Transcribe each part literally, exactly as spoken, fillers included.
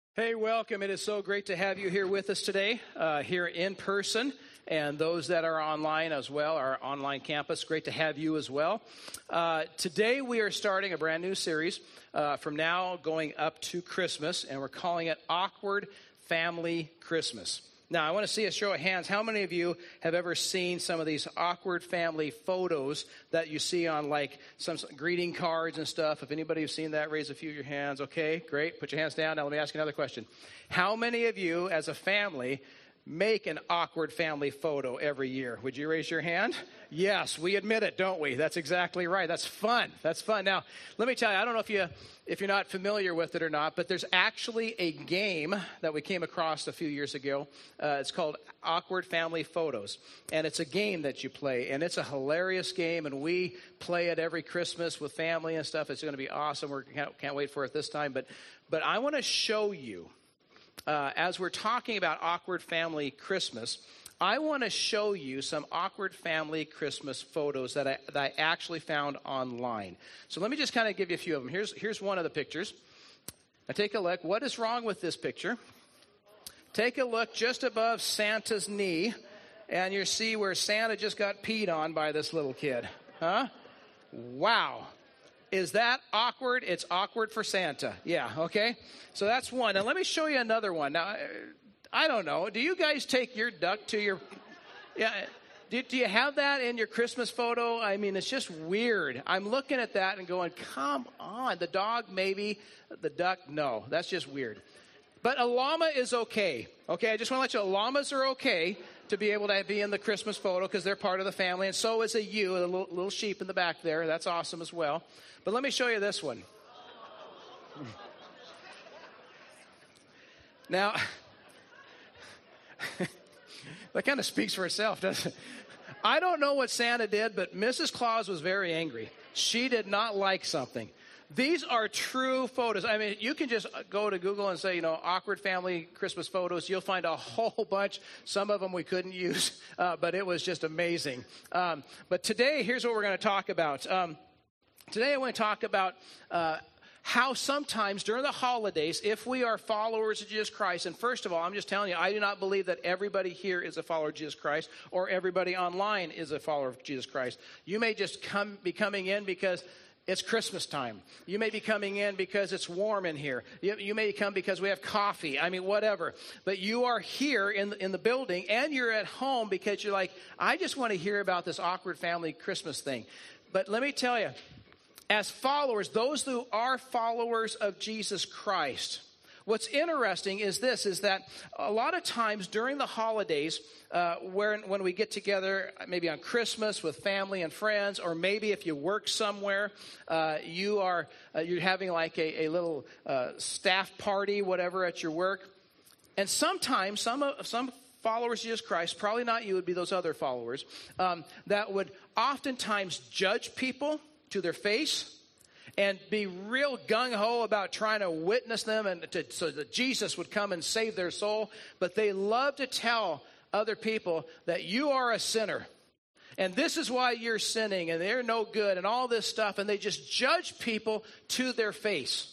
Hey, welcome. It is so great to have you here with us today, uh, here in person, and those that are online as well, our online campus. Great to have you as well. Uh, today we are starting a brand new series uh, from now going up to Christmas, and we're calling it Awkward Family Christmas. Now, I want to see a show of hands. How many of you have ever seen some of these awkward family photos that you see on, like, some, some greeting cards and stuff? If anybody has seen that, raise a few of your hands. Okay, great. Put your hands down. Now, let me ask you another question. How many of you, as a family, make an awkward family photo every year? Would you raise your hand? Yes, we admit it, don't we? That's exactly right. That's fun. That's fun. Now, let me tell you, I don't know if you if you're not familiar with it or not, but there's actually a game that we came across a few years ago. Uh, it's called Awkward Family Photos, and it's a game that you play, and it's a hilarious game, and we play it every Christmas with family and stuff. It's going to be awesome. We can't, can't wait for it this time, but but I want to show you. Uh, as we're talking about awkward family Christmas, I want to show you some awkward family Christmas photos that I, that I actually found online. So let me just kind of give you a few of them. Here's, here's one of the pictures. Now take a look. What is wrong with this picture? Take a look just above Santa's knee, and you see where Santa just got peed on by this little kid. Huh? Wow. Is that awkward? It's awkward for Santa. Yeah, okay? So that's one. Now, let me show you another one. Now, I don't know. Do you guys take your duck to your... Yeah, do, do you have that in your Christmas photo? I mean, it's just weird. I'm looking at that and going, come on. The dog, maybe. The duck, no. That's just weird. But a llama is okay. Okay, I just want to let you know, llamas are okay to be able to be in the Christmas photo because they're part of the family. And so is a ewe, a little, little sheep in the back there. That's awesome as well. But let me show you this one. Now, that kind of speaks for itself, doesn't it? I don't know what Santa did, but Missus Claus was very angry. She did not like something. These are true photos. I mean, you can just go to Google and say, you know, awkward family Christmas photos. You'll find a whole bunch. Some of them we couldn't use, uh, but it was just amazing. Um, but today, here's what we're going to talk about. Um, today, I want to talk about uh, how sometimes during the holidays, if we are followers of Jesus Christ, and first of all, I'm just telling you, I do not believe that everybody here is a follower of Jesus Christ or everybody online is a follower of Jesus Christ. You may just come be coming in because it's Christmas time. You may be coming in because it's warm in here. You, you may come because we have coffee. I mean, whatever. But you are here in the, in the building, and you're at home because you're like, I just want to hear about this awkward family Christmas thing. But let me tell you, as followers, those who are followers of Jesus Christ, what's interesting is this, is that a lot of times during the holidays, uh, where, when we get together, maybe on Christmas with family and friends, or maybe if you work somewhere, uh, you are, uh, you're having like a, a little uh, staff party, whatever, at your work. And sometimes some, some followers of Jesus Christ, probably not you, would be those other followers, um, that would oftentimes judge people to their face and be real gung-ho about trying to witness them and to, so that Jesus would come and save their soul. But they love to tell other people that you are a sinner. And this is why you're sinning and they're no good and all this stuff. And they just judge people to their face.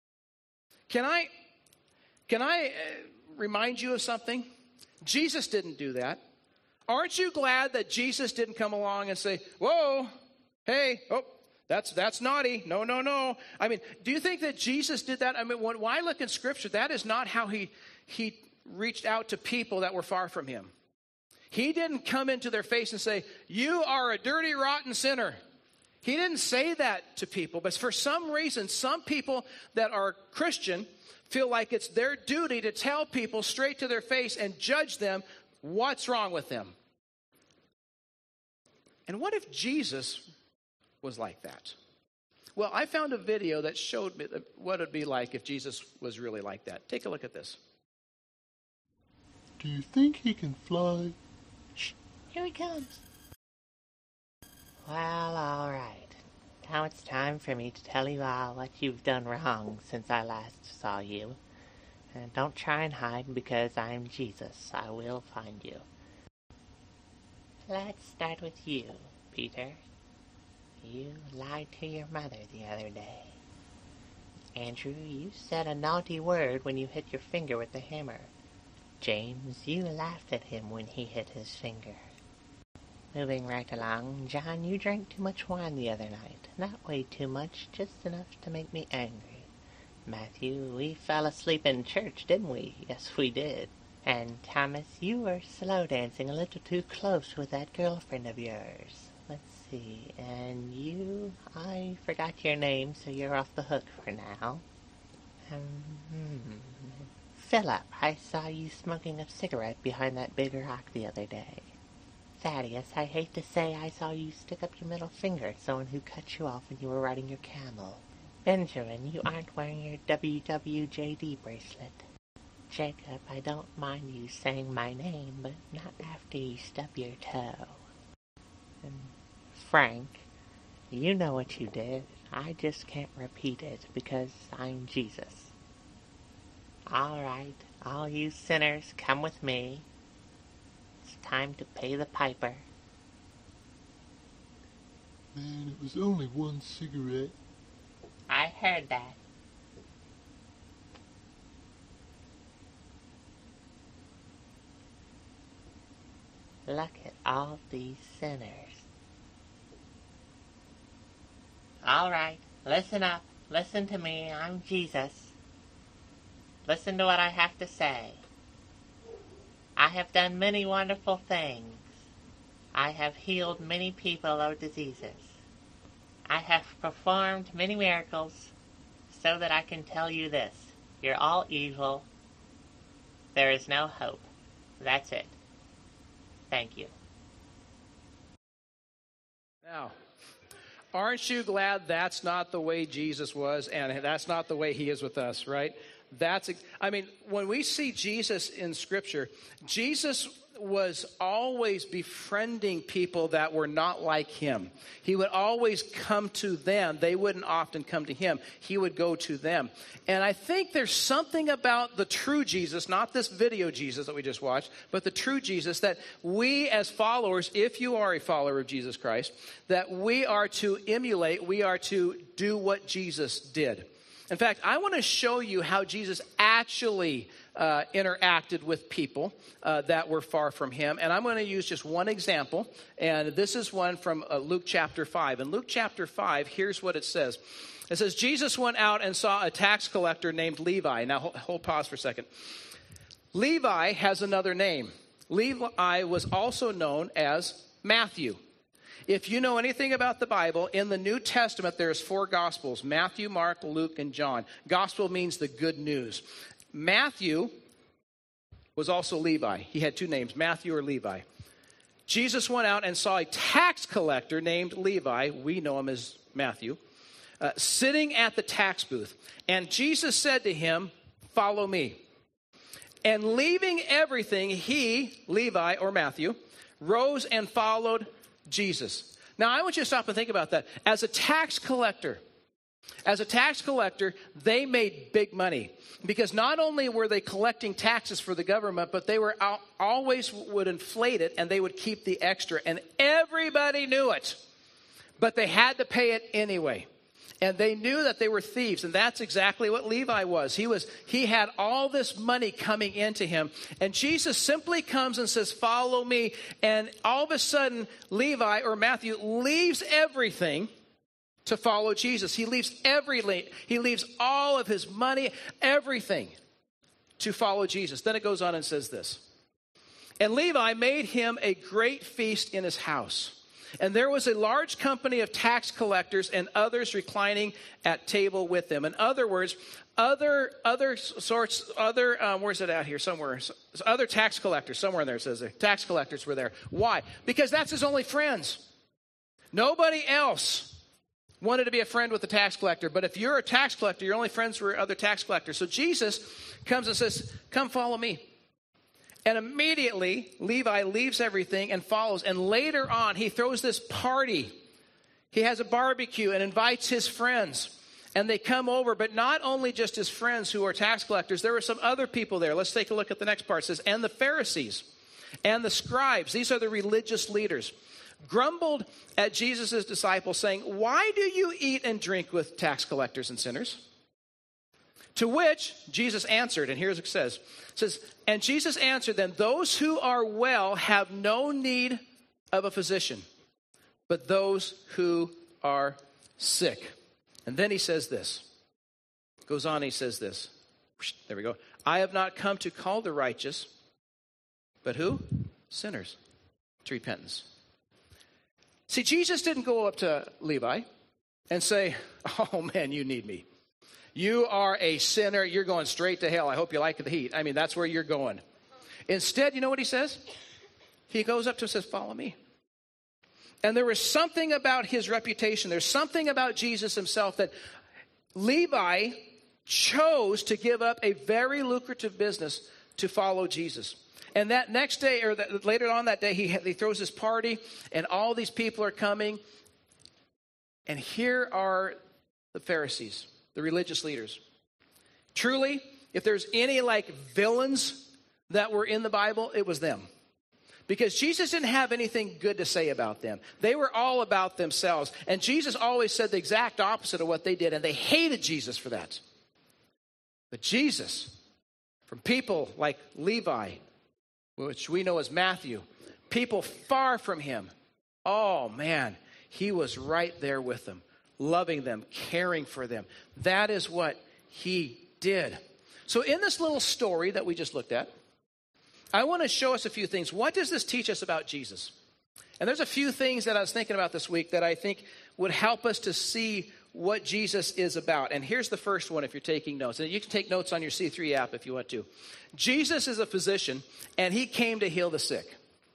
Can I, can I uh, remind you of something? Jesus didn't do that. Aren't you glad that Jesus didn't come along and say, whoa, hey, oh, That's that's naughty. No, no, no. I mean, do you think that Jesus did that? I mean, when, when I look in Scripture, that is not how he he reached out to people that were far from him. He didn't come into their face and say, you are a dirty, rotten sinner. He didn't say that to people. But for some reason, some people that are Christian feel like it's their duty to tell people straight to their face and judge them what's wrong with them. And what if Jesus was like that? Well, I found a video that showed me what it would be like if Jesus was really like that. Take a look at this. Do you think he can fly? Shh, here he comes. Well, all right. Now it's time for me to tell you all what you've done wrong since I last saw you. And don't try and hide because I'm Jesus. I will find you. Let's start with you, Peter. You lied to your mother the other day. Andrew, you said a naughty word when you hit your finger with the hammer. James, you laughed at him when he hit his finger. Moving right along, John, you drank too much wine the other night. Not way too much, just enough to make me angry. Matthew, we fell asleep in church, didn't we? Yes, we did. And Thomas, you were slow dancing a little too close with that girlfriend of yours. Let's see, and you, I forgot your name, so you're off the hook for now. Um, hmm. Philip, I saw you smoking a cigarette behind that big rock the other day. Thaddeus, I hate to say I saw you stick up your middle finger at someone who cut you off when you were riding your camel. Benjamin, you aren't wearing your W W J D bracelet. Jacob, I don't mind you saying my name, but not after you stub your toe. And Frank, you know what you did. I just can't repeat it because I'm Jesus. All right, all you sinners, come with me. It's time to pay the piper. Man, it was only one cigarette. I heard that. Look at all these sinners. All right, listen up. Listen to me. I'm Jesus. Listen to what I have to say. I have done many wonderful things. I have healed many people of diseases. I have performed many miracles so that I can tell you this. You're all evil. There is no hope. That's it. Thank you. Now, aren't you glad that's not the way Jesus was, and that's not the way he is with us, right? That's, I mean, when we see Jesus in Scripture, Jesus was always befriending people that were not like him. He would always come to them. They wouldn't often come to him. He would go to them. And I think there's something about the true Jesus, not this video Jesus that we just watched, but the true Jesus that we as followers, if you are a follower of Jesus Christ, that we are to emulate, we are to do what Jesus did. In fact, I want to show you how Jesus actually uh, interacted with people uh, that were far from him. And I'm going to use just one example. And this is one from uh, Luke chapter five. In Luke chapter five, here's what it says. It says, Jesus went out and saw a tax collector named Levi. Now, hold, hold pause for a second. Levi has another name. Levi was also known as Matthew. If you know anything about the Bible, in the New Testament, there's four Gospels: Matthew, Mark, Luke, and John. Gospel means the good news. Matthew was also Levi. He had two names, Matthew or Levi. Jesus went out and saw a tax collector named Levi, we know him as Matthew, uh, sitting at the tax booth. And Jesus said to him, "Follow me." And leaving everything, he, Levi or Matthew, rose and followed Jesus. Now, I want you to stop and think about that. As a tax collector, as a tax collector, they made big money because not only were they collecting taxes for the government, but they were out, always would inflate it and they would keep the extra. And everybody knew it, but they had to pay it anyway. And they knew that they were thieves, and that's exactly what Levi was. He was he had all this money coming into him, and Jesus simply comes and says, "Follow me." And all of a sudden, Levi or Matthew leaves everything to follow Jesus. He leaves every he leaves all of his money, everything, to follow Jesus. Then it goes on and says this: "And Levi made him a great feast in his house. And there was a large company of tax collectors and others reclining at table with them." In other words, other other sorts, other, um, where's it out here? Somewhere. So, other tax collectors, somewhere in there it says there. Tax collectors were there. Why? Because that's his only friends. Nobody else wanted to be a friend with the tax collector. But if you're a tax collector, your only friends were other tax collectors. So Jesus comes and says, "Come follow me." And immediately, Levi leaves everything and follows. And later on, he throws this party. He has a barbecue and invites his friends. And they come over, but not only just his friends who are tax collectors. There were some other people there. Let's take a look at the next part. It says, "And the Pharisees and the scribes," these are the religious leaders, "grumbled at Jesus' disciples, saying, 'Why do you eat and drink with tax collectors and sinners?'" To which Jesus answered, and here's what it says. It says, and Jesus answered them, those who are well have no need of a physician, but those who are sick. And then he says this. Goes on, he says this. There we go. I have not come to call the righteous, but who? Sinners to repentance. See, Jesus didn't go up to Levi and say, oh man, you need me. You are a sinner. You're going straight to hell. I hope you like the heat. I mean, that's where you're going. Instead, you know what he says? He goes up to him and says, follow me. And there was something about his reputation. There's something about Jesus himself that Levi chose to give up a very lucrative business to follow Jesus. And that next day, or that, later on that day, he, he throws this party, and all these people are coming. And here are the Pharisees, the religious leaders. Truly, if there's any like villains that were in the Bible, it was them. Because Jesus didn't have anything good to say about them. They were all about themselves. And Jesus always said the exact opposite of what they did, and they hated Jesus for that. But Jesus, from people like Levi, which we know as Matthew, people far from him, oh man, he was right there with them, loving them, caring for them. That is what he did. So in this little story that we just looked at, I want to show us a few things. What does this teach us about Jesus? And there's a few things that I was thinking about this week that I think would help us to see what Jesus is about. And here's the first one if you're taking notes. And you can take notes on your C three app if you want to. Jesus is a physician, and he came to heal the sick.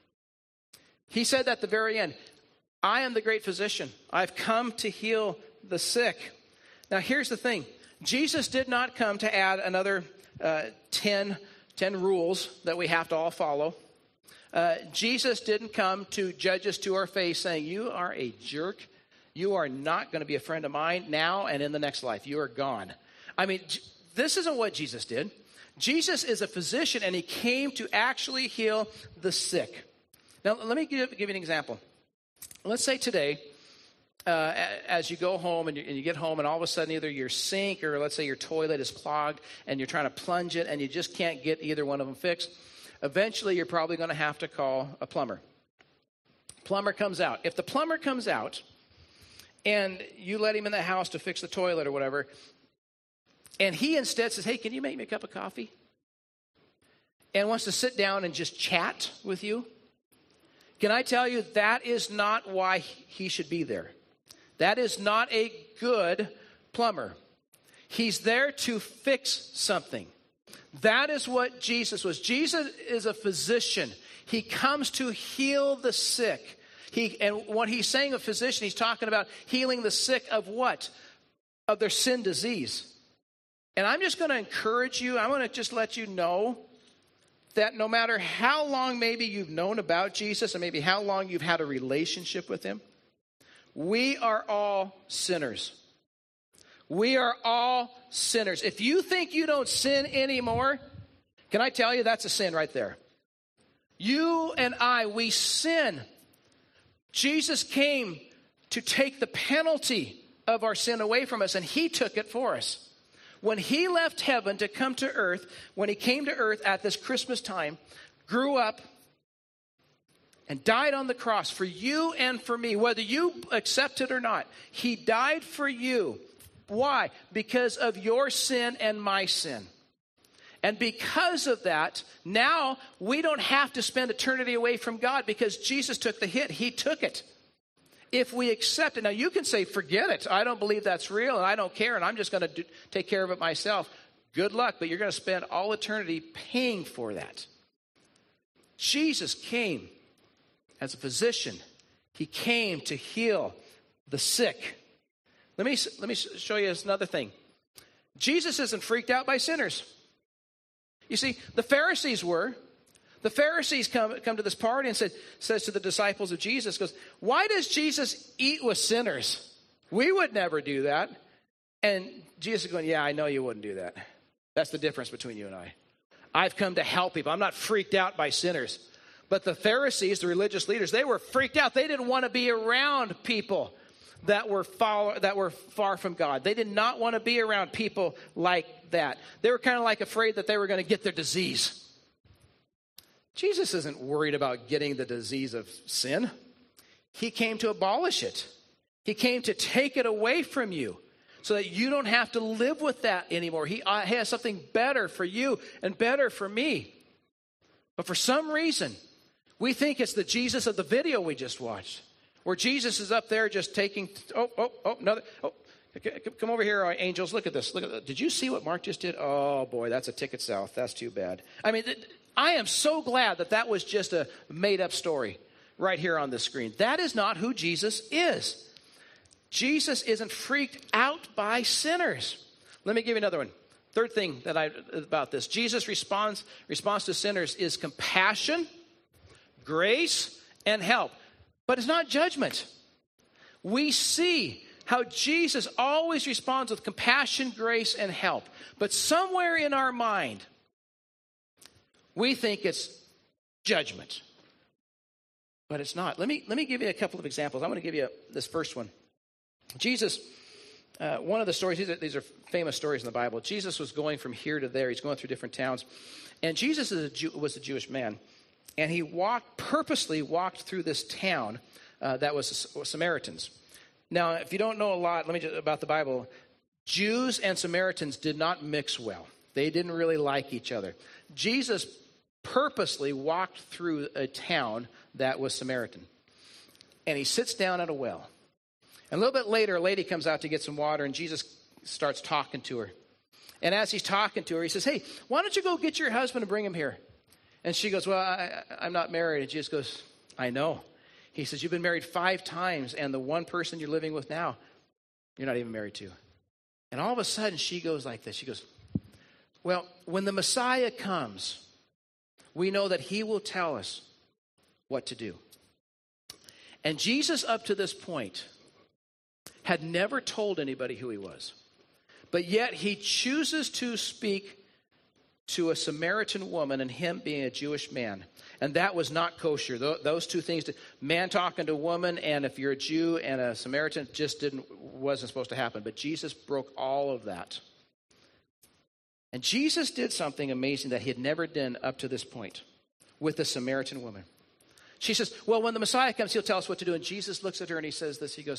He said at the very end, I am the great physician. I've come to heal the sick. Now, here's the thing. Jesus did not come to add another uh, ten, ten rules that we have to all follow. Uh, Jesus didn't come to judge us to our face saying, you are a jerk. You are not going to be a friend of mine now and in the next life. You are gone. I mean, j- this isn't what Jesus did. Jesus is a physician, and he came to actually heal the sick. Now, let me give, give you an example. Let's say today, uh, as you go home and you, and you get home and all of a sudden either your sink or let's say your toilet is clogged and you're trying to plunge it and you just can't get either one of them fixed. Eventually, you're probably going to have to call a plumber. Plumber comes out. If the plumber comes out and you let him in the house to fix the toilet or whatever, and he instead says, hey, can you make me a cup of coffee? And wants to sit down and just chat with you, can I tell you, that is not why he should be there. That is not a good plumber. He's there to fix something. That is what Jesus was. Jesus is a physician. He comes to heal the sick. He, and when he's saying a physician, he's talking about healing the sick of what? Of their sin disease. And I'm just going to encourage you, I'm going to just let you know that no matter how long maybe you've known about Jesus and maybe how long you've had a relationship with him, we are all sinners. We are all sinners. If you think you don't sin anymore, can I tell you that's a sin right there? You and I, we sin. Jesus came to take the penalty of our sin away from us, and he took it for us. When he left heaven to come to earth, when he came to earth at this Christmas time, grew up and died on the cross for you and for me, whether you accept it or not, he died for you. Why? Because of your sin and my sin. And because of that, now we don't have to spend eternity away from God because Jesus took the hit. He took it. If we accept it. Now you can say, forget it. I don't believe that's real and I don't care and I'm just going to do, take care of it myself. Good luck, but you're going to spend all eternity paying for that. Jesus came as a physician. He came to heal the sick. Let me, let me show you another thing. Jesus isn't freaked out by sinners. You see, the Pharisees were. The Pharisees come, come to this party and said, says to the disciples of Jesus, goes, why does Jesus eat with sinners? We would never do that. And Jesus is going, yeah, I know you wouldn't do that. That's the difference between you and I. I've come to help people. I'm not freaked out by sinners. But the Pharisees, the religious leaders, they were freaked out. They didn't want to be around people that were follow, that were far from God. They did not want to be around people like that. They were kind of like afraid that they were going to get their disease. Jesus isn't worried about getting the disease of sin. He came to abolish it. He came to take it away from you so that you don't have to live with that anymore. He has something better for you and better for me. But for some reason, we think it's the Jesus of the video we just watched, where Jesus is up there just taking, oh, oh, oh, another, oh, come over here, angels, look at this. Look at this. Did you see what Mark just did? Oh, boy, that's a ticket south. That's too bad. I mean, I am so glad that that was just a made-up story right here on the screen. That is not who Jesus is. Jesus isn't freaked out by sinners. Let me give you another one. Third thing that I about this. Jesus' response, response to sinners is compassion, grace, and help. But it's not judgment. We see how Jesus always responds with compassion, grace, and help. But somewhere in our mind, we think it's judgment. But it's not. Let me, let me give you a couple of examples. I'm going to give you this first one. Jesus, uh, one of the stories, these are, these are famous stories in the Bible. Jesus was going from here to there. He's going through different towns. And Jesus is a Jew, was a Jewish man. And he walked, purposely walked through this town uh, that was, was Samaritans. Now, if you don't know a lot let me just, about the Bible, Jews and Samaritans did not mix well. They didn't really like each other. Jesus purposely walked through a town that was Samaritan. And he sits down at a well. And a little bit later, a lady comes out to get some water, and Jesus starts talking to her. And as he's talking to her, he says, hey, why don't you go get your husband and bring him here? And she goes, well, I, I'm not married. And Jesus goes, I know. He says, you've been married five times, and the one person you're living with now, you're not even married to. And all of a sudden, she goes like this. She goes, well, when the Messiah comes, we know that he will tell us what to do. And Jesus, up to this point, had never told anybody who he was. But yet he chooses to speak to a Samaritan woman and him being a Jewish man. And that was not kosher. Those two things, man talking to woman, and if you're a Jew and a Samaritan, just didn't wasn't supposed to happen. But Jesus broke all of that. And Jesus did something amazing that he had never done up to this point with the Samaritan woman. She says, well, when the Messiah comes, he'll tell us what to do. And Jesus looks at her and he says this. He goes,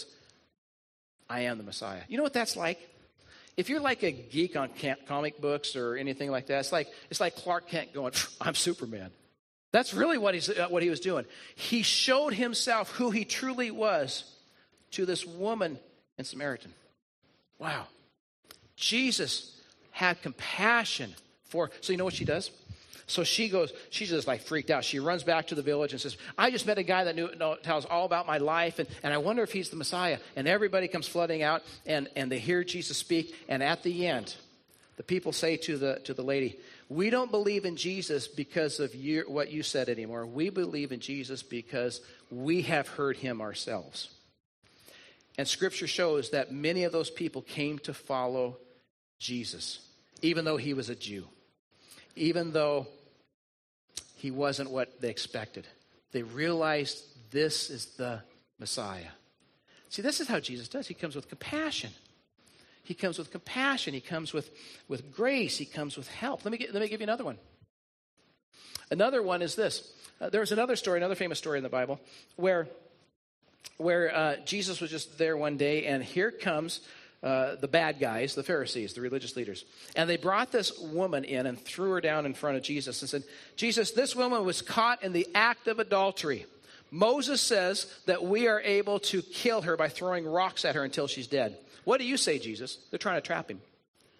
I am the Messiah. You know what that's like? If you're like a geek on comic books or anything like that, it's like it's like Clark Kent going, I'm Superman. That's really what he's uh, what he was doing. He showed himself who he truly was to this woman in Samaritan. Wow. Jesus had compassion for, so you know what she does? So she goes, she's just like freaked out. She runs back to the village and says, I just met a guy that knew, know, tells all about my life, and, and I wonder if he's the Messiah. And everybody comes flooding out, and, and they hear Jesus speak. And at the end, the people say to the to the lady, we don't believe in Jesus because of you, what you said anymore. We believe in Jesus because we have heard him ourselves. And Scripture shows that many of those people came to follow Jesus, even though he was a Jew. Even though he wasn't what they expected. They realized this is the Messiah. See, this is how Jesus does. He comes with compassion. He comes with compassion. He comes with, with grace. He comes with help. Let me, get, let me give you another one. Another one is this. Uh, there's another story, another famous story in the Bible, where, where uh, Jesus was just there one day, and here comes Uh, the bad guys, the Pharisees, the religious leaders. And they brought this woman in and threw her down in front of Jesus and said, Jesus, this woman was caught in the act of adultery. Moses says that we are able to kill her by throwing rocks at her until she's dead. What do you say, Jesus? They're trying to trap him.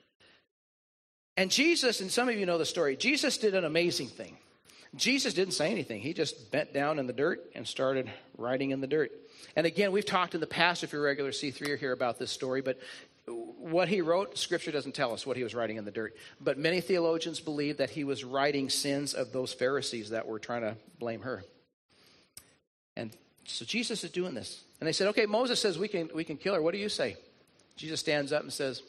And Jesus, and some of you know the story, Jesus did an amazing thing. Jesus didn't say anything. He just bent down in the dirt and started writing in the dirt. And again, we've talked in the past, if you're a regular C three or here, about this story, but what he wrote, Scripture doesn't tell us what he was writing in the dirt. But many theologians believe that he was writing sins of those Pharisees that were trying to blame her. And so Jesus is doing this. And they said, okay, Moses says we can we can kill her. What do you say? Jesus stands up and says,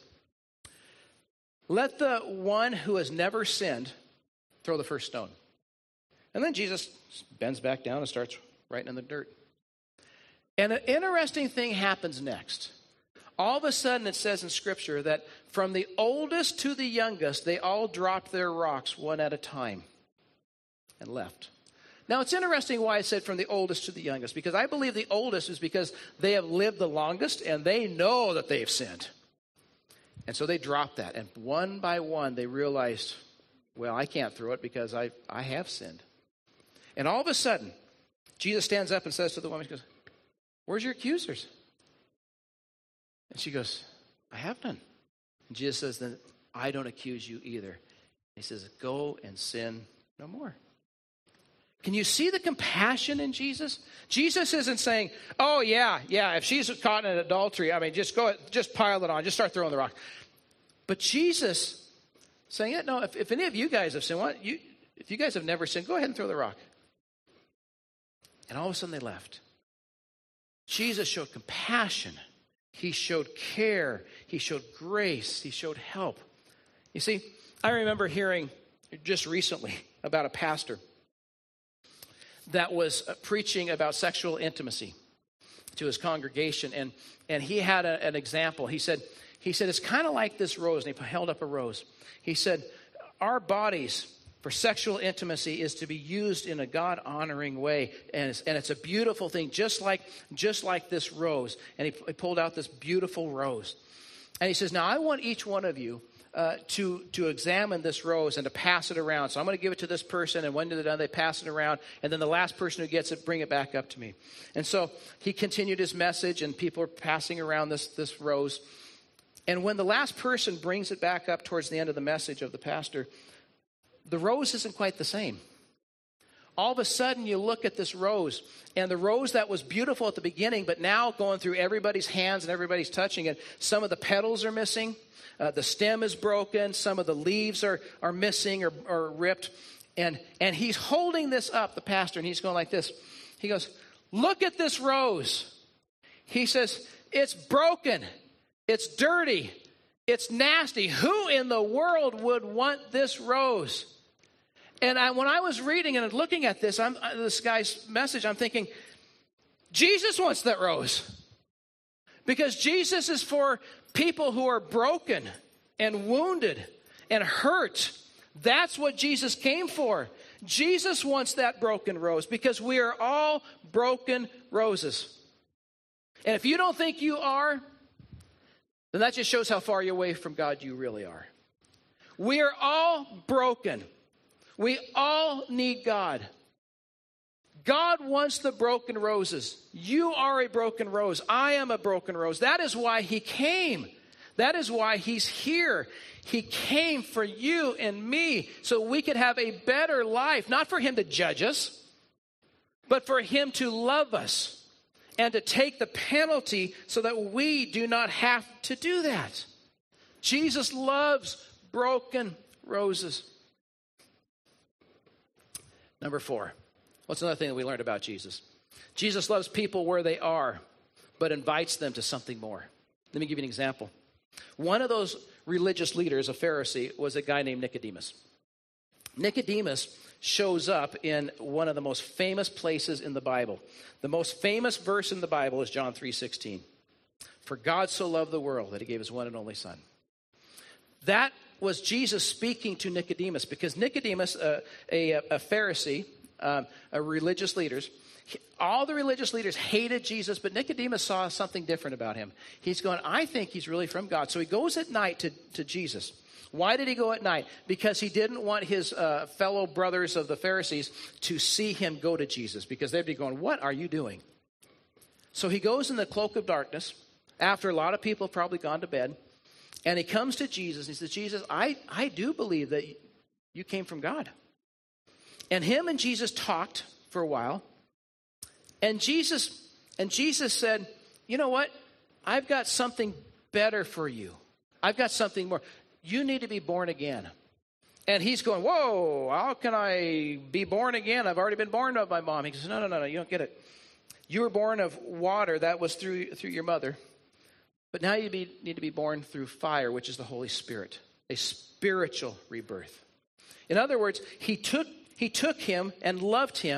let the one who has never sinned throw the first stone. And then Jesus bends back down and starts writing in the dirt. And an interesting thing happens next. All of a sudden, it says in Scripture that from the oldest to the youngest, they all dropped their rocks one at a time and left. Now, it's interesting why I said from the oldest to the youngest, because I believe the oldest is because they have lived the longest and they know that they've sinned. And so they dropped that. And one by one, they realized, well, I can't throw it because I, I have sinned. And all of a sudden, Jesus stands up and says to the woman, he goes, where's your accusers? And she goes, I have none. And Jesus says, then I don't accuse you either. He says, go and sin no more. Can you see the compassion in Jesus? Jesus isn't saying, oh, yeah, yeah, if she's caught in adultery, I mean, just go, just pile it on, just start throwing the rock. But Jesus saying, yeah, no, if, if any of you guys have sinned, what, you, if you guys have never sinned, go ahead and throw the rock. And all of a sudden they left. Jesus showed compassion. He showed care. He showed grace. He showed help. You see, I remember hearing just recently about a pastor that was preaching about sexual intimacy to his congregation. And, and he had a, an example. He said, he said, it's kind of like this rose. And he held up a rose. He said, our bodies for sexual intimacy is to be used in a God-honoring way. And it's, and it's a beautiful thing, just like, just like this rose. And he, he pulled out this beautiful rose. And he says, now I want each one of you uh, to, to examine this rose and to pass it around. So I'm going to give it to this person, and when they're done, they pass it around. And then the last person who gets it, bring it back up to me. And so he continued his message, and people are passing around this, this rose. And when the last person brings it back up towards the end of the message of the pastor, the rose isn't quite the same. All of a sudden, you look at this rose, and the rose that was beautiful at the beginning, but now going through everybody's hands and everybody's touching it, some of the petals are missing, uh, the stem is broken, some of the leaves are, are missing or, or ripped. And, and he's holding this up, the pastor, and he's going like this. He goes, look at this rose. He says, it's broken, it's dirty, it's nasty. Who in the world would want this rose? And I, when I was reading and looking at this, I'm, this guy's message, I'm thinking, Jesus wants that rose. Because Jesus is for people who are broken and wounded and hurt. That's what Jesus came for. Jesus wants that broken rose because we are all broken roses. And if you don't think you are, then that just shows how far away from God you really are. We are all broken. We all need God. God wants the broken roses. You are a broken rose. I am a broken rose. That is why he came. That is why he's here. He came for you and me so we could have a better life. Not for him to judge us, but for him to love us and to take the penalty so that we do not have to do that. Jesus loves broken roses. Number four, what's another thing that we learned about Jesus? Jesus loves people where they are, but invites them to something more. Let me give you an example. One of those religious leaders, a Pharisee, was a guy named Nicodemus. Nicodemus shows up in one of the most famous places in the Bible. The most famous verse in the Bible is John three sixteen. For God so loved the world that he gave his one and only son. That was Jesus speaking to Nicodemus, because Nicodemus, uh, a, a Pharisee, um, a religious leaders, all the religious leaders hated Jesus, but Nicodemus saw something different about him. He's going, I think he's really from God. So he goes at night to, to Jesus. Why did he go at night? Because he didn't want his uh, fellow brothers of the Pharisees to see him go to Jesus, because they'd be going, what are you doing? So he goes in the cloak of darkness after a lot of people have probably gone to bed. And he comes to Jesus and he says, Jesus, I, I do believe that you came from God. And him and Jesus talked for a while. And Jesus, and Jesus said, you know what? I've got something better for you. I've got something more. You need to be born again. And he's going, whoa, how can I be born again? I've already been born of my mom. He says, no, no, no, no, you don't get it. You were born of water. That was through, through your mother. But now you be, need to be born through fire, which is the Holy Spirit, a spiritual rebirth. In other words, he took, he took him and loved him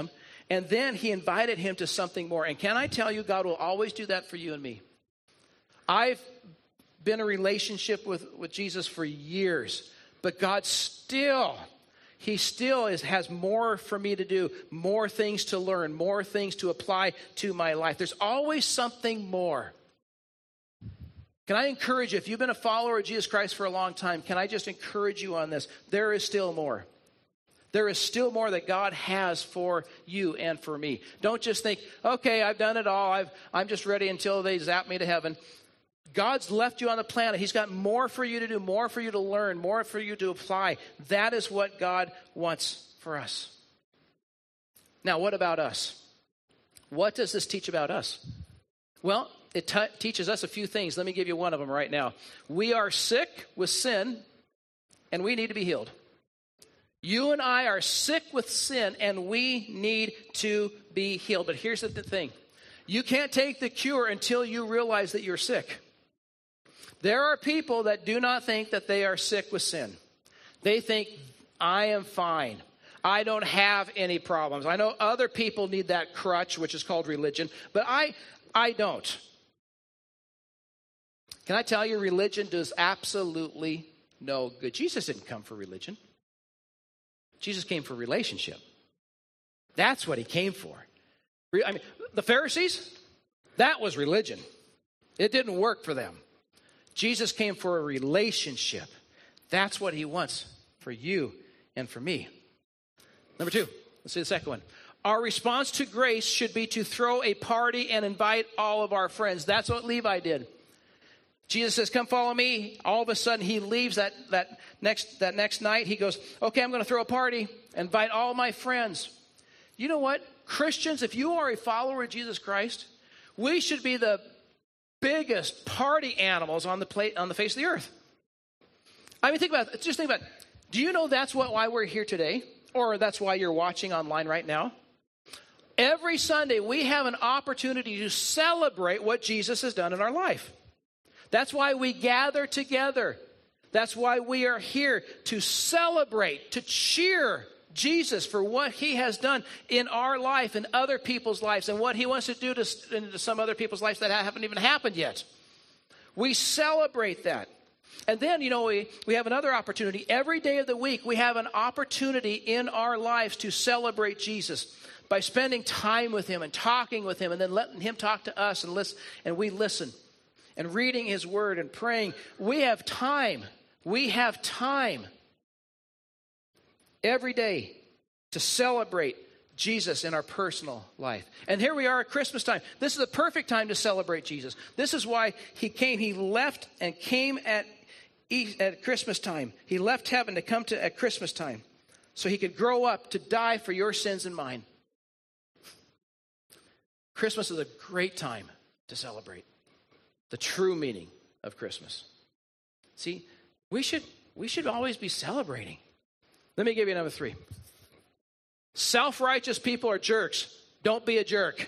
And then he invited him to something more. And can I tell you, God will always do that for you and me. I've been in a relationship with, with Jesus for years, but God still, he still is, has more for me to do, more things to learn, more things to apply to my life. There's always something more. Can I encourage you, if you've been a follower of Jesus Christ for a long time, can I just encourage you on this? There is still more. There is still more that God has for you and for me. Don't just think, okay, I've done it all. I've, I'm just ready until they zap me to heaven. God's left you on the planet. He's got more for you to do, more for you to learn, more for you to apply. That is what God wants for us. Now, what about us? What does this teach about us? Well, it t- teaches us a few things. Let me give you one of them right now. We are sick with sin, and we need to be healed. You and I are sick with sin, and we need to be healed. But here's the thing. You can't take the cure until you realize that you're sick. There are people that do not think that they are sick with sin. They think, I am fine. I don't have any problems. I know other people need that crutch, which is called religion, but I, I don't. Can I tell you, religion does absolutely no good. Jesus didn't come for religion. Jesus came for relationship. That's what he came for. I mean, the Pharisees, that was religion. It didn't work for them. Jesus came for a relationship. That's what he wants for you and for me. Number two, let's see the second one. Our response to grace should be to throw a party and invite all of our friends. That's what Levi did. Jesus says, come follow me. All of a sudden, he leaves that, that, next, that next night. He goes, okay, I'm going to throw a party, invite all my friends. You know what? Christians, if you are a follower of Jesus Christ, we should be the biggest party animals on the plate, on the face of the earth. I mean, think about it. Just think about it. Do you know that's what, why we're here today? Or that's why you're watching online right now? Every Sunday, we have an opportunity to celebrate what Jesus has done in our life. That's why we gather together. That's why we are here to celebrate, to cheer Jesus for what he has done in our life and other people's lives and what he wants to do to, to some other people's lives that haven't even happened yet. We celebrate that. And then, you know, we, we have another opportunity. Every day of the week, we have an opportunity in our lives to celebrate Jesus by spending time with him and talking with him and then letting him talk to us and listen, and we listen and reading his word and praying. We have time. We have time every day to celebrate Jesus in our personal life. And here we are at Christmas time. This is the perfect time to celebrate Jesus. This is why he came. He left and came at, at Christmas time. He left heaven to come to at Christmas time so he could grow up to die for your sins and mine. Christmas is a great time to celebrate the true meaning of Christmas. See, we should we should always be celebrating. Let me give you number three. Self-righteous people are jerks. Don't be a jerk.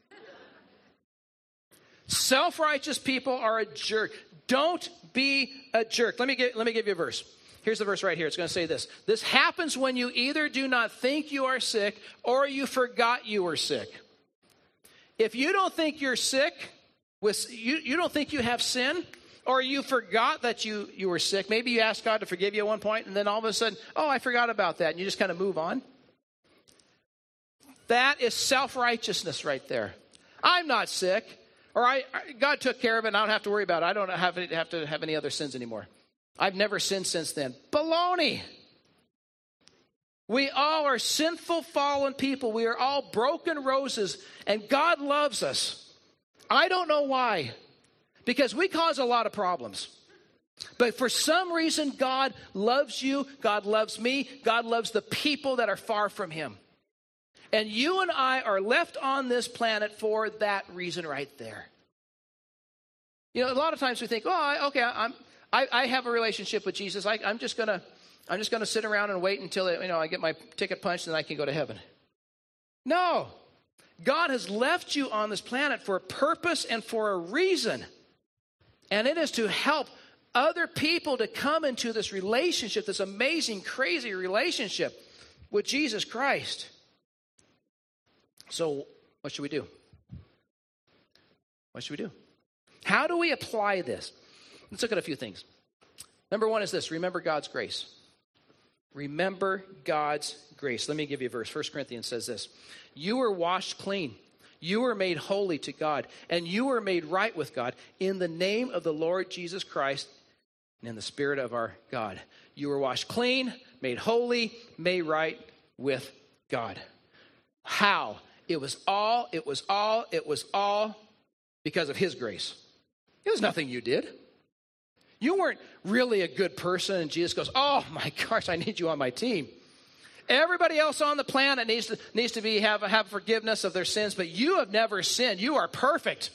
Self-righteous people are a jerk. Don't be a jerk. Let me give, let me give you a verse. Here's the verse right here. It's going to say this. This happens when you either do not think you are sick or you forgot you were sick. If you don't think you're sick, with you, you don't think you have sin, or you forgot that you, you were sick. Maybe you asked God to forgive you at one point, and then all of a sudden, oh, I forgot about that. And you just kind of move on. That is self-righteousness right there. I'm not sick. Or I, God took care of it, and I don't have to worry about it. I don't have, have to have any other sins anymore. I've never sinned since then. Baloney. We all are sinful, fallen people. We are all broken roses, and God loves us. I don't know why. Because we cause a lot of problems. But for some reason, God loves you. God loves me. God loves the people that are far from him. And you and I are left on this planet for that reason right there. You know, a lot of times we think, oh, I, okay, I'm, I, I have a relationship with Jesus. I, I'm just gonna, I'm just gonna sit around and wait until you know I get my ticket punched and I can go to heaven. No, God has left you on this planet for a purpose and for a reason. And it is to help other people to come into this relationship, this amazing, crazy relationship with Jesus Christ. So what should we do? What should we do? How do we apply this? Let's look at a few things. Number one is this: remember God's grace. Remember God's grace. Let me give you a verse. First Corinthians says this: you were washed clean. You were made holy to God, and you were made right with God in the name of the Lord Jesus Christ and in the Spirit of our God. You were washed clean, made holy, made right with God. How? It was all, it was all, it was all because of his grace. It was nothing you did. You weren't really a good person, and Jesus goes, oh my gosh, I need you on my team. Everybody else on the planet needs to, needs to be have, have forgiveness of their sins, but you have never sinned. You are perfect.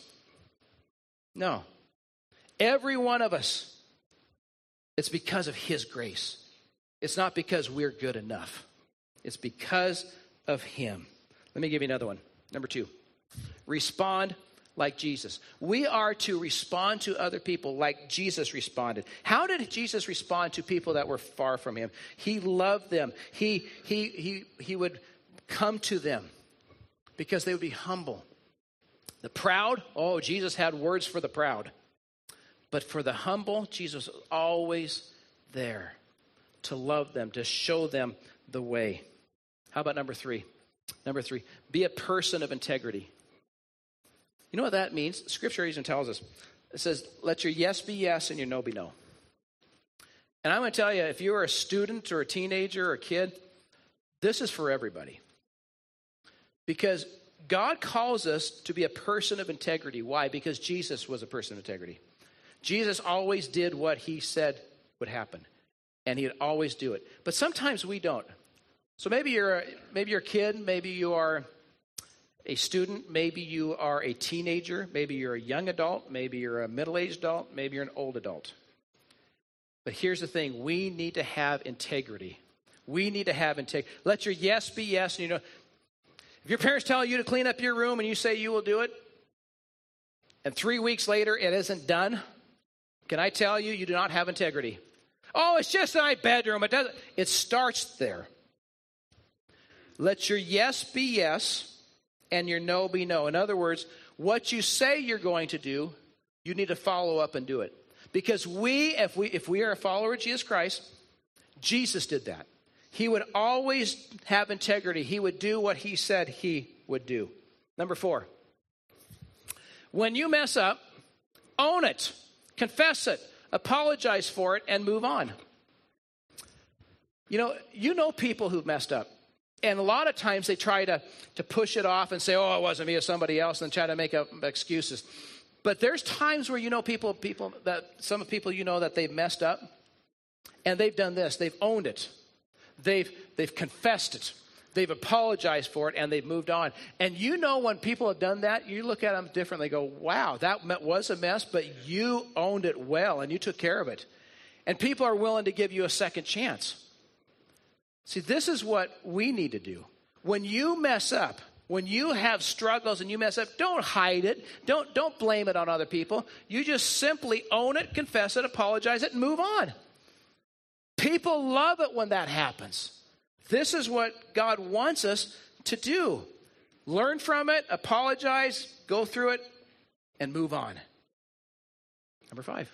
No. Every one of us, it's because of his grace. It's not because we're good enough. It's because of him. Let me give you another one. Number two, respond like Jesus. We are to respond to other people like Jesus responded. How did Jesus respond to people that were far from him? He loved them. He, he, he, he would come to them because they would be humble. The proud, oh, Jesus had words for the proud. But for the humble, Jesus was always there to love them, to show them the way. How about number three? Number three, be a person of integrity. You know what that means? Scripture even tells us. It says, let your yes be yes and your no be no. And I'm going to tell you, if you're a student or a teenager or a kid, this is for everybody. Because God calls us to be a person of integrity. Why? Because Jesus was a person of integrity. Jesus always did what he said would happen. And he'd always do it. But sometimes we don't. So maybe you're a, maybe you're a kid, maybe you are a student, maybe you are a teenager, maybe you're a young adult, maybe you're a middle-aged adult, maybe you're an old adult. But here's the thing, we need to have integrity. We need to have integrity. Let your yes be yes. And you know, if your parents tell you to clean up your room and you say you will do it, and three weeks later it isn't done, can I tell you, you do not have integrity. Oh, it's just my bedroom. It doesn't. It starts there. Let your yes be yes and your no be no. In other words, what you say you're going to do, you need to follow up and do it. Because we, if we, if we are a follower of Jesus Christ, Jesus did that. He would always have integrity. He would do what he said he would do. Number four, when you mess up, own it, confess it, apologize for it, and move on. You know, you know people who've messed up. And a lot of times they try to, to push it off and say, oh, it wasn't me, it was somebody else, and try to make up excuses. But there's times where you know people, people that some people you know that they've messed up, and they've done this. They've owned it. They've they've confessed it. They've apologized for it, and they've moved on. And you know when people have done that, you look at them differently. Go, wow, that was a mess, but you owned it well, and you took care of it. And people are willing to give you a second chance. See, this is what we need to do. When you mess up, when you have struggles and you mess up, don't hide it. Don't, don't blame it on other people. You just simply own it, confess it, apologize it, and move on. People love it when that happens. This is what God wants us to do. Learn from it, apologize, go through it, and move on. Number five.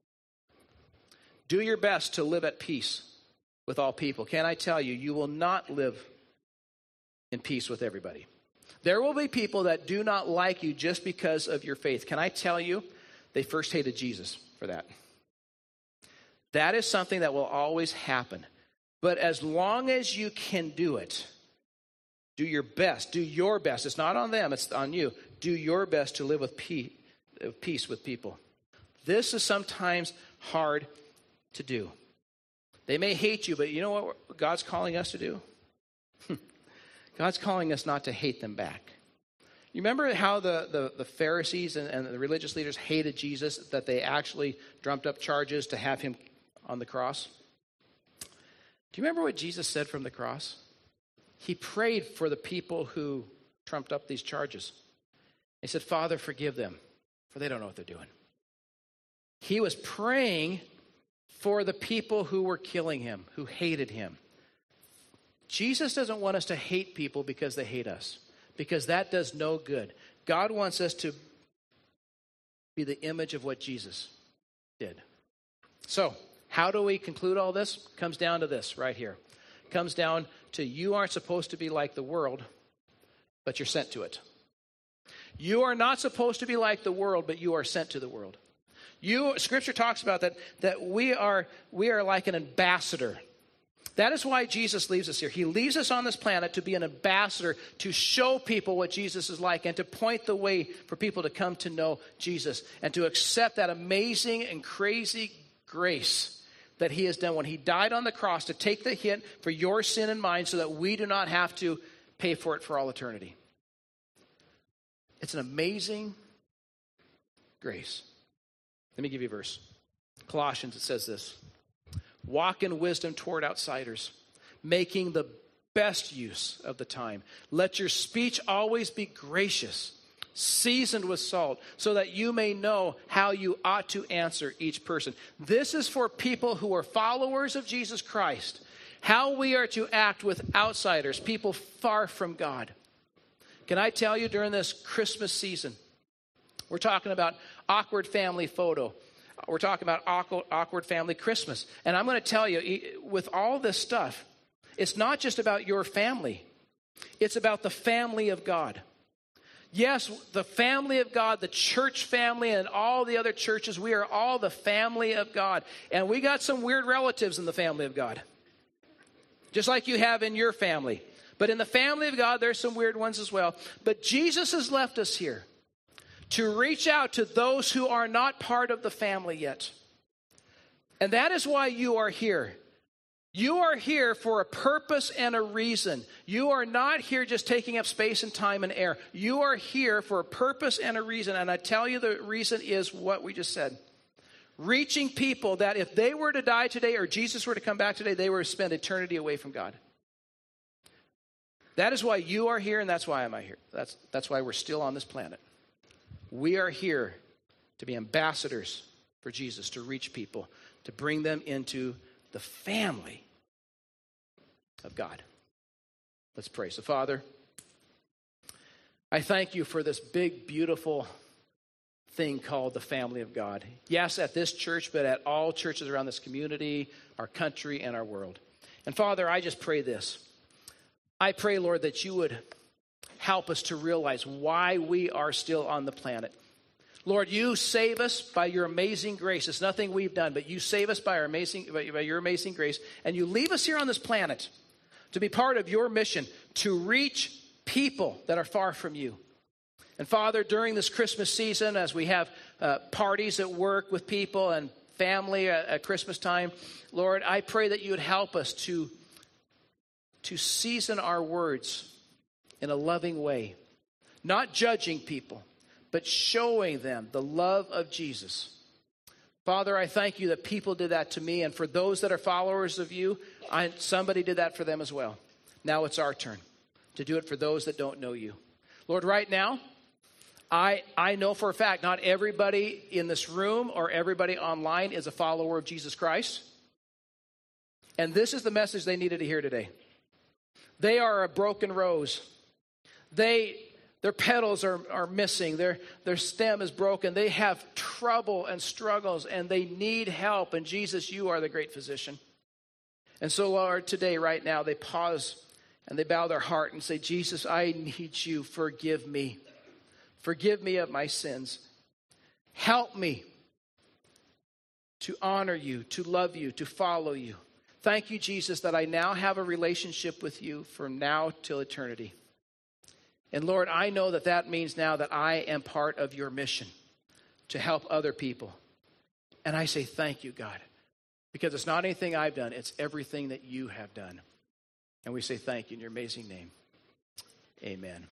Do your best to live at peace with all people. Can I tell you, you will not live in peace with everybody. There will be people that do not like you just because of your faith. Can I tell you, they first hated Jesus for that. That is something that will always happen. But as long as you can do it, do your best, do your best. It's not on them, it's on you. Do your best to live with peace with people. This is sometimes hard to do. They may hate you, but you know what God's calling us to do? God's calling us not to hate them back. You remember how the, the, the Pharisees and, and the religious leaders hated Jesus, that they actually drummed up charges to have him on the cross? Do you remember what Jesus said from the cross? He prayed for the people who trumped up these charges. He said, Father, forgive them, for they don't know what they're doing. He was praying for the people who were killing him, who hated him. Jesus doesn't want us to hate people because they hate us, because that does no good. God wants us to be the image of what Jesus did. So, how do we conclude all this? Comes down to this right here. Comes down to you aren't supposed to be like the world, but you're sent to it. You are not supposed to be like the world, but you are sent to the world. You, Scripture talks about that, that we are, we are like an ambassador. That is why Jesus leaves us here. He leaves us on this planet to be an ambassador, to show people what Jesus is like, and to point the way for people to come to know Jesus, and to accept that amazing and crazy grace that he has done when he died on the cross to take the hit for your sin and mine so that we do not have to pay for it for all eternity. It's an amazing grace. Let me give you a verse. Colossians, it says this. Walk in wisdom toward outsiders, making the best use of the time. Let your speech always be gracious, seasoned with salt, so that you may know how you ought to answer each person. This is for people who are followers of Jesus Christ. How we are to act with outsiders, people far from God. Can I tell you, during this Christmas season, we're talking about awkward family photo. We're talking about awkward, awkward family Christmas. And I'm going to tell you, with all this stuff, it's not just about your family. It's about the family of God. Yes, the family of God, the church family, and all the other churches, we are all the family of God. And we got some weird relatives in the family of God. Just like you have in your family. But in the family of God, there's some weird ones as well. But Jesus has left us here to reach out to those who are not part of the family yet. And that is why you are here. You are here for a purpose and a reason. You are not here just taking up space and time and air. You are here for a purpose and a reason. And I tell you, the reason is what we just said. Reaching people that if they were to die today or Jesus were to come back today, they were to spend eternity away from God. That is why you are here, and that's why I'm here. That's, that's why we're still on this planet. We are here to be ambassadors for Jesus, to reach people, to bring them into the family of God. Let's pray. So, Father, I thank you for this big, beautiful thing called the family of God. Yes, at this church, but at all churches around this community, our country, and our world. And Father, I just pray this. I pray, Lord, that you would help us to realize why we are still on the planet. Lord, you save us by your amazing grace. It's nothing we've done, but you save us by, our amazing, by your amazing grace. And you leave us here on this planet to be part of your mission, to reach people that are far from you. And Father, during this Christmas season, as we have uh, parties at work with people and family at, at Christmas time, Lord, I pray that you would help us to, to season our words in a loving way, not judging people, but showing them the love of Jesus. Father, I thank you that people did that to me, and for those that are followers of you, I, somebody did that for them as well. Now it's our turn to do it for those that don't know you. Lord, right now, I, I know for a fact not everybody in this room or everybody online is a follower of Jesus Christ. And this is the message they needed to hear today. They are a broken rose. They, their petals are, are missing. Their, their stem is broken. They have trouble and struggles, and they need help. And Jesus, you are the great physician. And so, Lord, today, right now, they pause and they bow their heart and say, Jesus, I need you. Forgive me. Forgive me of my sins. Help me to honor you, to love you, to follow you. Thank you, Jesus, that I now have a relationship with you from now till eternity. And Lord, I know that that means now that I am part of your mission to help other people. And I say thank you, God, because it's not anything I've done. It's everything that you have done. And we say thank you in your amazing name. Amen.